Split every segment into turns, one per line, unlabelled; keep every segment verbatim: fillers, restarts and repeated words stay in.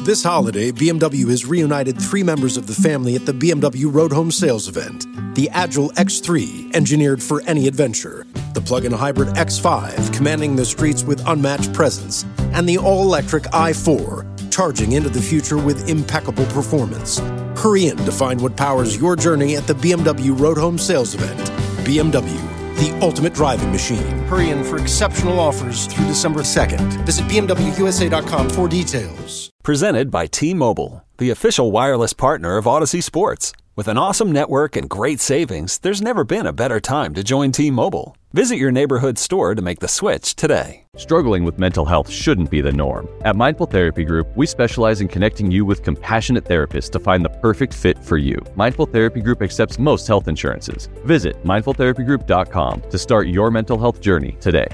This holiday, B M W has reunited three members of the family at the B M W Road Home Sales event. The Agile X three, engineered for any adventure. The plug-in hybrid X five, commanding the streets with unmatched presence. And the all-electric i four, charging into the future with impeccable performance. Hurry in to find what powers your journey at the B M W Road Home Sales event. B M W, the ultimate driving machine. Hurry in for exceptional offers through December second. Visit B M W U S A dot com for details.
Presented by T-Mobile, the official wireless partner of Odyssey Sports. With an awesome network and great savings, there's never been a better time to join T-Mobile. Visit your neighborhood store to make the switch today.
Struggling with mental health shouldn't be the norm. At Mindful Therapy Group, we specialize in connecting you with compassionate therapists to find the perfect fit for you. Mindful Therapy Group accepts most health insurances. Visit mindful therapy group dot com to start your mental health journey today.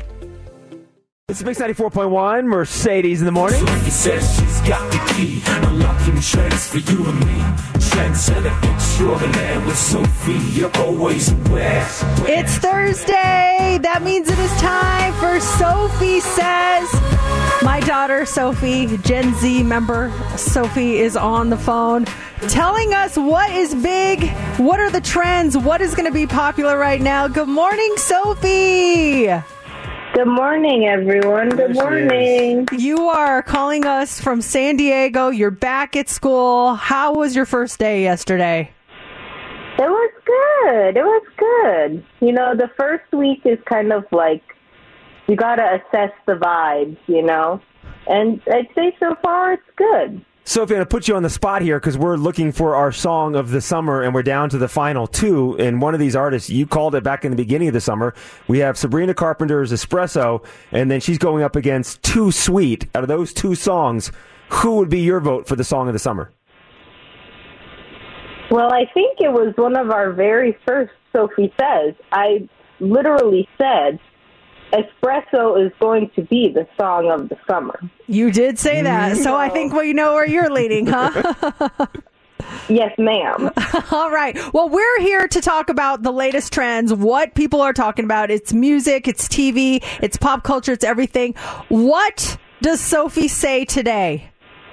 It's Mix ninety-four point one, Mercedes in the morning.
She says she's got the key, unlocking trends for you and me. Trendsetter extraordinaire with Sophie, you're always aware.
It's Thursday. That means it is time for Sophie Says. My daughter, Sophie, Gen Z member, Sophie is on the phone telling us what is big, what are the trends, what is going to be popular right now. Good morning, Sophie.
Good morning, everyone. Good morning.
You are calling us from San Diego. You're back at school. How was your first day yesterday?
It was good. It was good. You know, the first week is kind of like you got to assess the vibes, you know, and I'd say so far it's good.
Sophie, I'm going to put you on the spot here because we're looking for our song of the summer, and we're down to the final two. And one of these artists, you called it back in the beginning of the summer. We have Sabrina Carpenter's Espresso, and then she's going up against Too Sweet. Out of those two songs, who would be your vote for the song of the summer?
Well, I think it was one of our very first Sophie Says. I literally said, Espresso is going to be the song of the summer.
You did say that, so I think we know where you're leading, huh?
Yes, ma'am.
All right. Well, we're here to talk about the latest trends, what people are talking about. It's music, it's T V, it's pop culture, it's everything. What does Sophie say today?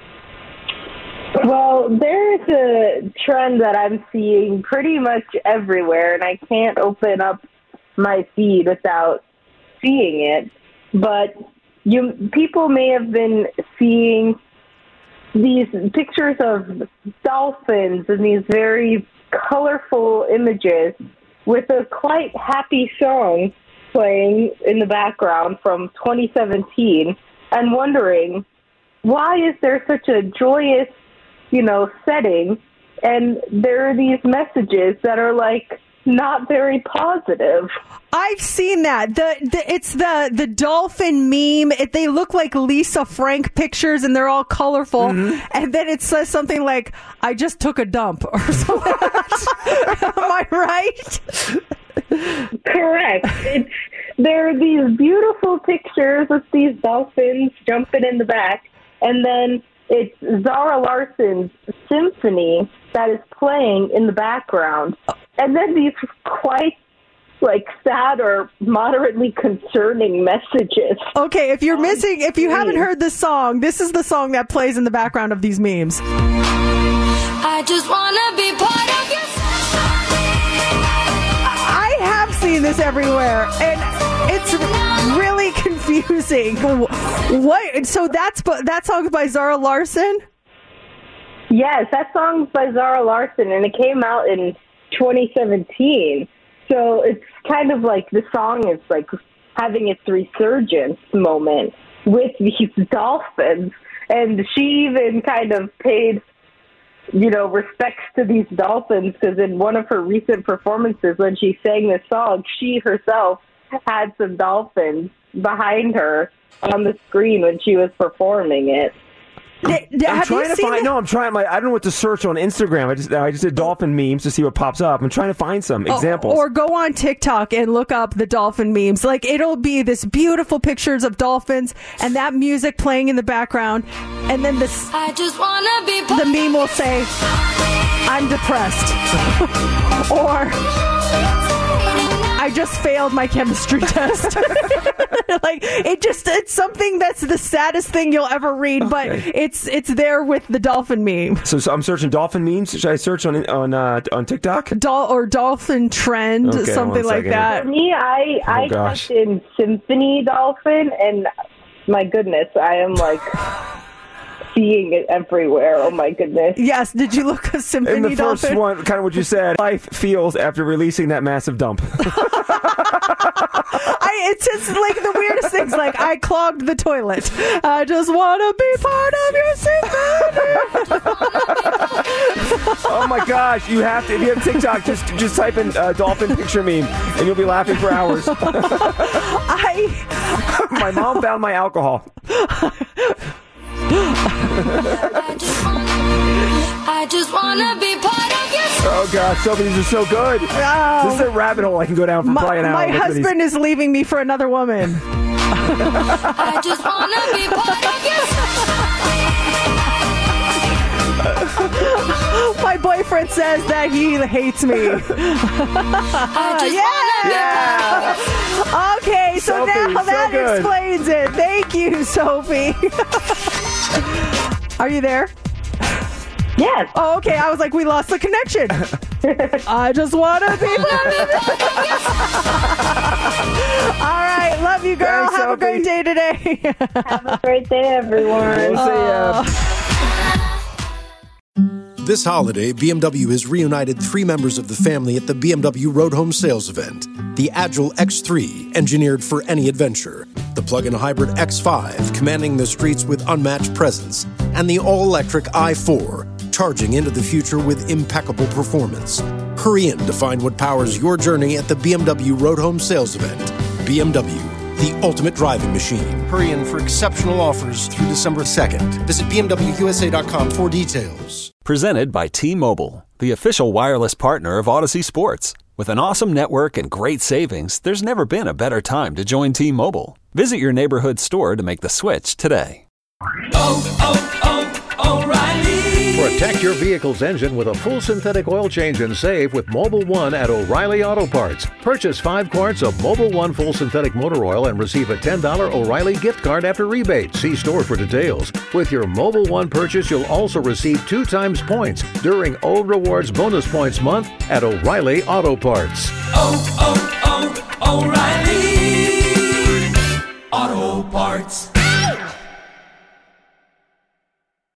Well, there's a trend that I'm seeing pretty much everywhere, and I can't open up my feed without seeing it, but you people may have been seeing these pictures of dolphins and these very colorful images with a quite happy song playing in the background from twenty seventeen, and wondering, why is there such a joyous, you know, setting, and there are these messages that are like not very positive.
I've seen that. The, the it's the the dolphin meme. It, they look like Lisa Frank pictures, and they're all colorful. Mm-hmm. And then it says something like, "I just took a dump," or something. Am I right?
Correct. It's there are these beautiful pictures with these dolphins jumping in the back, and then it's Zara Larsson's Symphony that is playing in the background. And then these quite, like, sad or moderately concerning messages.
Okay, if you're missing, if you haven't heard this song, this is the song that plays in the background of these memes.
I just want to be part of your
I have seen this everywhere, and it's really confusing. What? So that's that song's by Zara Larsson?
Yes, that song's by Zara Larsson, and it came out in twenty seventeen. So it's kind of like the song is like having its resurgence moment with these dolphins. And she even kind of paid, you know, respects to these dolphins, because in one of her recent performances when she sang this song, she herself had some dolphins behind her on the screen when she was performing it.
Did, did,
I'm trying to find.
That?
No, I'm trying. My, I don't know what to search on Instagram. I just I just did dolphin memes to see what pops up. I'm trying to find some
oh,
examples.
Or go on TikTok and look up the dolphin memes. Like, it'll be this beautiful pictures of dolphins and that music playing in the background, and then this.
I just wanna be.
The meme will say, "I'm depressed," or "I just failed my chemistry test." Like it just it's something that's the saddest thing you'll ever read, but
Okay.
it's it's there with the dolphin meme.
So, so I'm searching dolphin memes. Should I search on on uh, on TikTok?
Dol- or dolphin trend,
Okay,
something
one
like
second.
that.
For me, I I
gosh.
typed in symphony dolphin, and my goodness, I am like seeing it everywhere. Oh my goodness.
Yes, did you look a symphony
In the first
dolphin?
one, kind of what you said, life feels after releasing that massive dump.
I, it's just like the weirdest things. Like I clogged the toilet. I just want to be part of your symphony.
Oh my gosh, you have to, if you have TikTok, just just type in uh, dolphin picture meme and you'll be laughing for hours.
I
My mom found my alcohol.
I just wanna be part of your
Oh gosh, Sophie, these are so good.
Oh.
This is a rabbit hole I can go down for
my,
probably an hour.
my
looking at these.
husband is leaving me for another woman.
I just wanna be part of your
My boyfriend says that he hates me.
I just
Yeah. Okay, so
Sophie,
now
so
that
good.
explains it. Thank you, Sophie. Are you there?
Yes.
Oh, okay. I was like, we lost the connection. I just want to be part of it. All right. Love you, girl.
Thanks,
Have a
Sophie.
great day today.
Have a great day, everyone.
We'll see ya.
This holiday, B M W has reunited three members of the family at the B M W Road Home Sales Event. The Agile X three, engineered for any adventure. The plug-in hybrid X five, commanding the streets with unmatched presence. And the all-electric i four, charging into the future with impeccable performance. Hurry in to find what powers your journey at the B M W Road Home Sales Event. B M W, the ultimate driving machine. Hurry in for exceptional offers through December second. Visit B M W U S A dot com for details.
Presented by T-Mobile, the official wireless partner of Odyssey Sports. With an awesome network and great savings, there's never been a better time to join T-Mobile. Visit your neighborhood store to make the switch today.
Oh, oh, oh, O'Reilly.
Protect your vehicle's engine with a full synthetic oil change and save with Mobile One at O'Reilly Auto Parts. Purchase five quarts of Mobile One full synthetic motor oil and receive a ten dollars O'Reilly gift card after rebate. See store for details. With your Mobile One purchase, you'll also receive two times points during O Rewards Bonus Points Month at O'Reilly Auto Parts.
Oh, oh, oh, O'Reilly. Auto Parts.